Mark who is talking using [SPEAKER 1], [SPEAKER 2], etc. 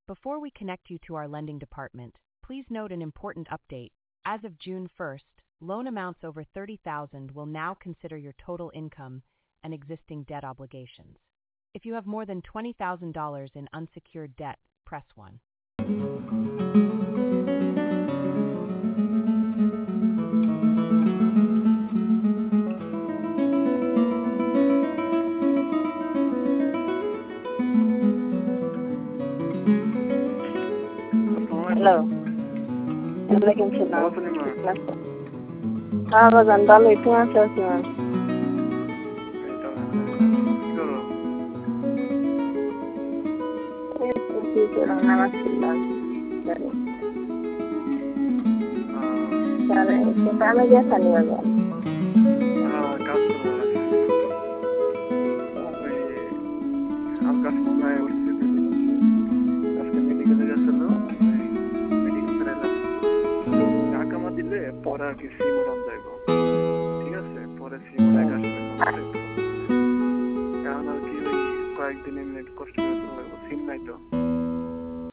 [SPEAKER 1] Before we connect you to our lending department, please note an important update. As of June 1st, loan amounts over $30,000 will now consider your total income and existing debt obligations. If you have more than $20,000 in unsecured debt, press 1.
[SPEAKER 2] Hello, ওয়ালাইকুম সালাম। হ্যাঁ বাজান, ভালোই। তুমি আছো? নামাজ পড়লাম। কামে গেছানি বাজান?
[SPEAKER 3] পরে আর কি সিম উড়ান যাইব, ঠিক আছে? পরে সিম উড়াই আসবে, এখন আর কি কয়েকদিন এমনি কষ্ট করে সিম নাই তো।